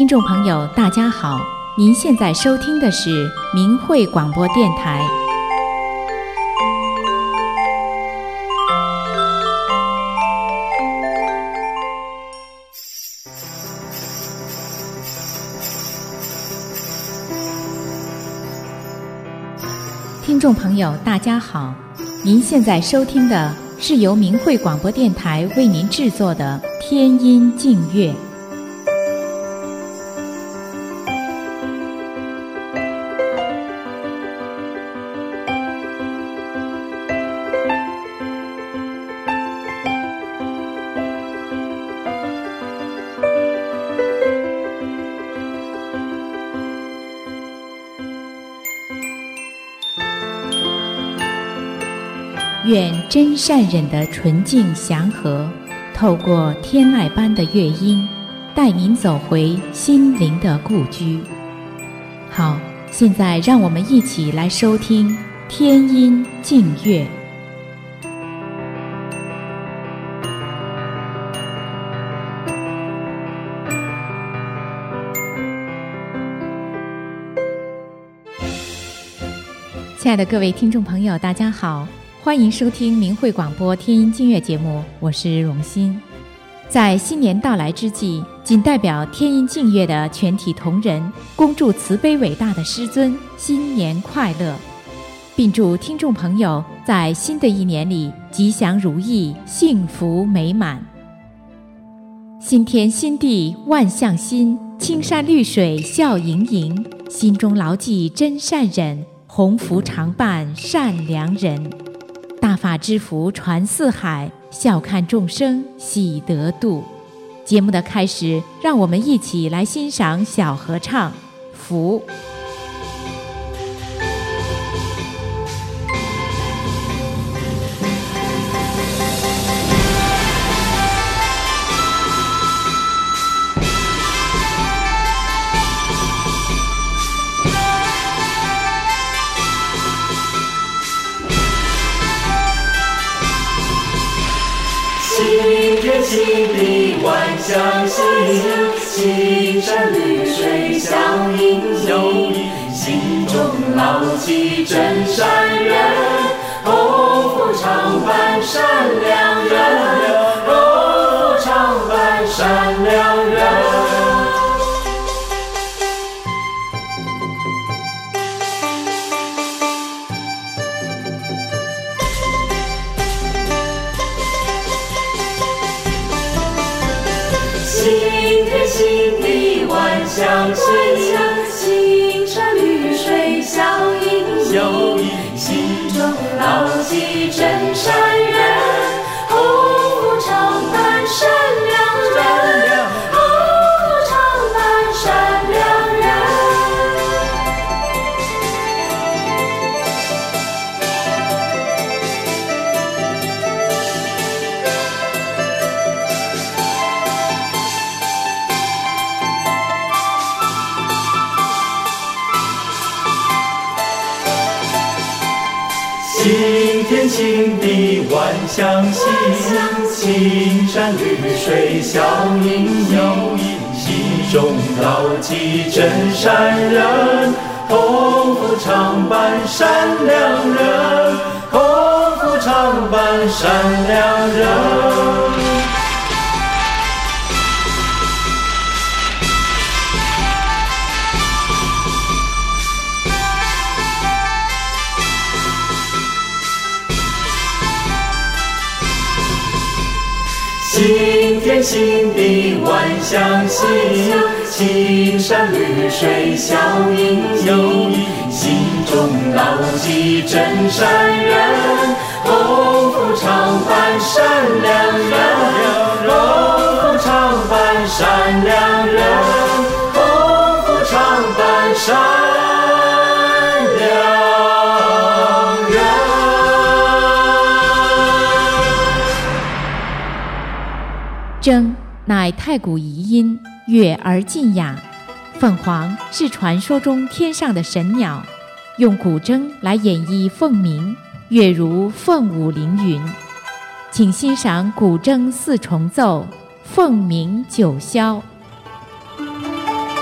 听众朋友大家好，您现在收听的是明慧广播电台。听众朋友大家好，您现在收听的是由明慧广播电台为您制作的天音净乐。愿真善忍的纯净祥和，透过天籁般的乐音，带您走回心灵的故居。好，现在让我们一起来收听天音净乐。亲爱的各位听众朋友大家好，欢迎收听明慧广播天音净乐节目，我是荣欣。在新年到来之际，仅代表天音净乐的全体同仁，恭祝慈悲伟大的师尊新年快乐，并祝听众朋友在新的一年里吉祥如意，幸福美满。新天新地万象新，青山绿水笑盈盈，心中牢记真善忍，鸿福常伴善良人。大法之福传四海，笑看众生喜得度。节目的开始，让我们一起来欣赏小合唱《福》。 新地万象新，青山绿水笑盈盈，心中牢记真善人，鸿福常伴善良人，鸿福常伴善良人。新地万象新，青山绿水笑盈盈，心中牢记真善人，鸿福常伴善良人，鸿福常伴善良人。新天新地万象新，青山绿水笑盈盈，心中牢记真善人，鸿福常伴善良人，鸿福常伴善良人。新天新地万象新，青山绿水笑盈盈，心中牢记真善人，鸿福常伴善良人，鸿福常伴善良人，鸿福常伴善良人。 筝乃太古遗音，悦而尽雅。凤凰是传说中天上的神鸟，用古筝来演绎凤鸣，乐如凤舞凌云。请欣赏古筝四重奏，凤鸣九霄。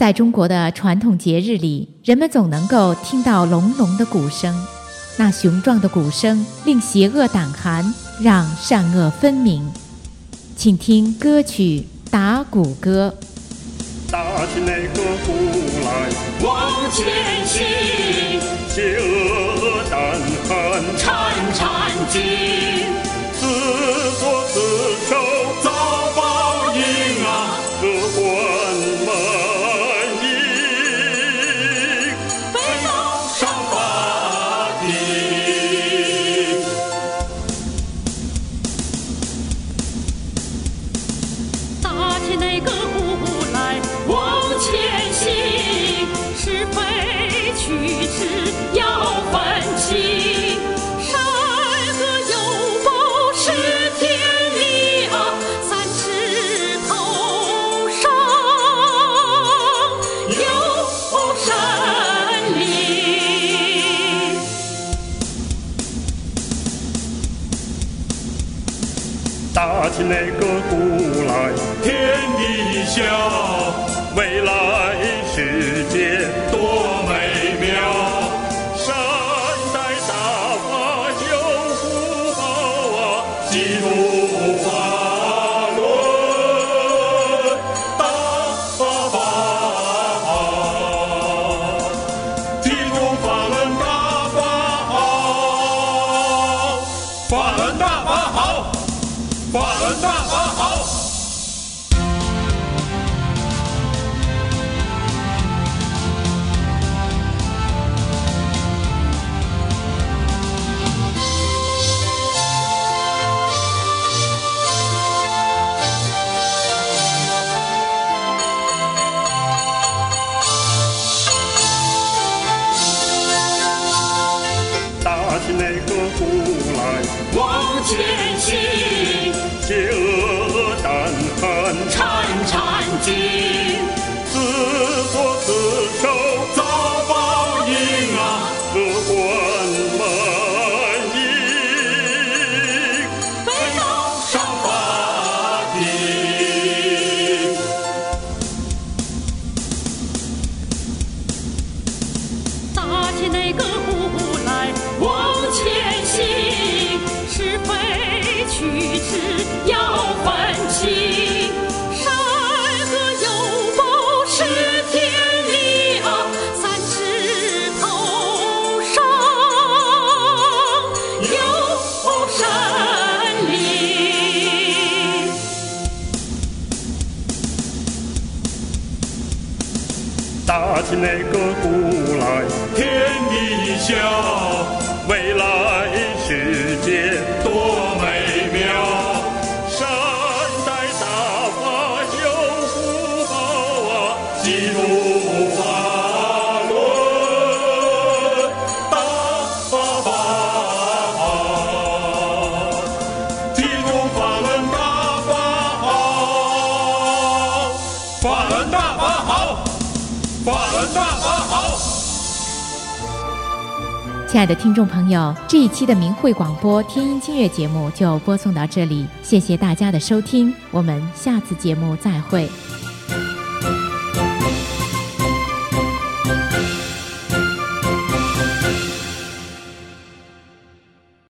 在中国的传统节日里，人们总能够听到隆隆的鼓声，那雄壮的鼓声令邪恶胆寒，让善恶分明。请听歌曲《打鼓歌》。 打起那个鼓来， 往前行， 邪恶胆寒战战兢， 自作自受遭报应啊， 恶贯满盈， 被告上法庭。 打起那个鼓来， 往前行， 是非曲直要分清，善恶有报是天理啊，三尺头上有神灵。 打起那个鼓来， 天地笑， 未来世界多美妙。 善待大法有福报啊， 基督法轮大法好，基督法轮大法好，法轮大法好，法轮大法好。 打起那个鼓来， 往前行， 邪恶胆寒战战兢， 自作自受遭报应啊， 恶贯满盈， 被告上法庭。 打起那个鼓来， 往前行， 是非曲直要分清，善恶有报是天理啊，三尺头上有神灵。 打起那个鼓来， 天地笑， 未来世界多美妙。 善待大法有福报啊， 基督法轮大法好，基督法轮大法好，法轮大法好，法轮大法好。 亲爱的听众朋友，这一期的明慧广播天音经乐节目就播送到这里，谢谢大家的收听，我们下次节目再会。